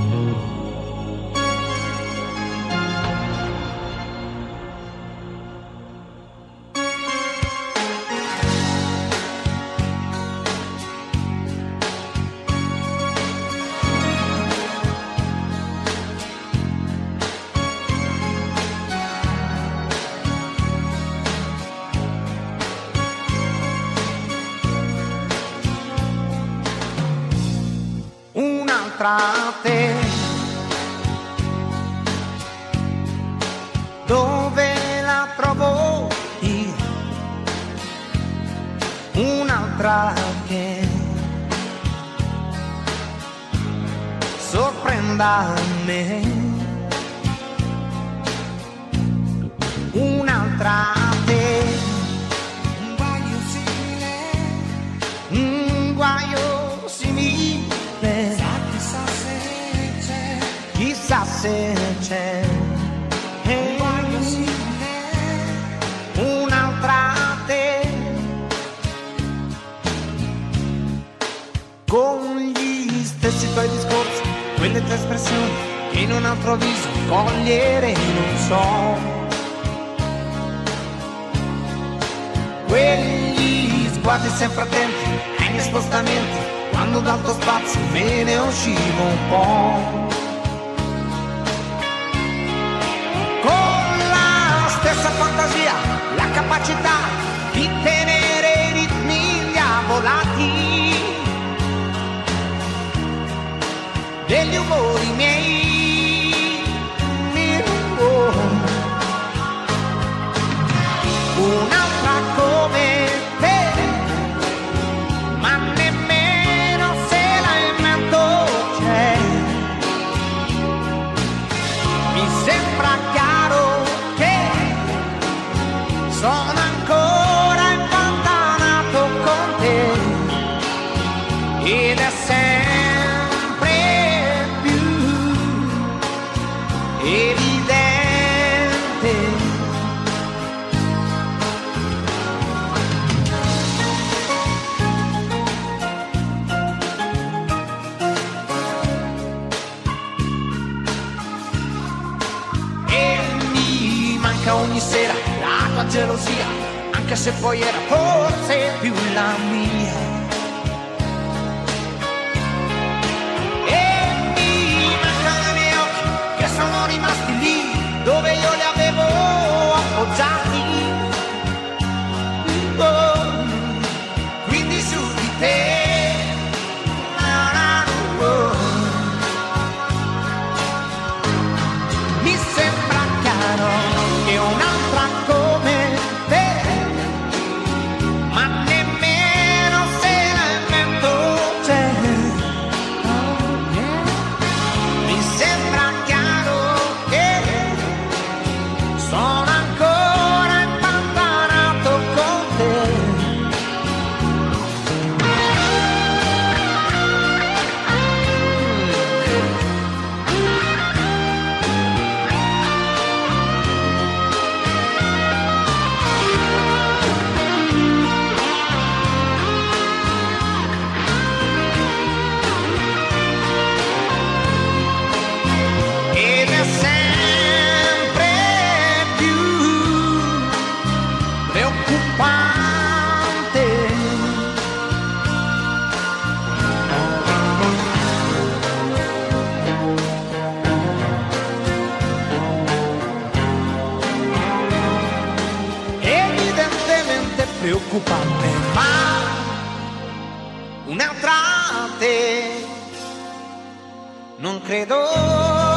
Un'altra te, dove la trovo io? Un'altra che sorprenda me, un'altra te, un guaio simile, un guaio simile. Chissà se c'è un'altra te, con gli stessi tuoi discorsi, quelle tue espressioni che in un altro viso cogliere non so, quegli sguardi sempre attenti ai miei spostamenti, quando dal tuo spazio me ne uscivo un po'. Con la stessa fantasia, la capacità di tenere i ritmi diavolati degli umori miei. Un'altra come te, ma nemmeno se la invento c'è. Mi sembra chiaro che sono ancora impantanato con te, ed è sempre più evidente. Ogni sera la tua gelosia, anche se poi era forse più la mia, e mi mancano i miei occhi che sono rimasti lì dove io li avevo appoggiati. Oh, quindi su di te. Mi sembra chiaro che un'altra come te, ma nemmeno se la invento c'è. Mi sembra chiaro che sono ancora impantanato con te. Ed è sempre più preoccupante. Evidentemente preoccupante, ma un'altra te non credo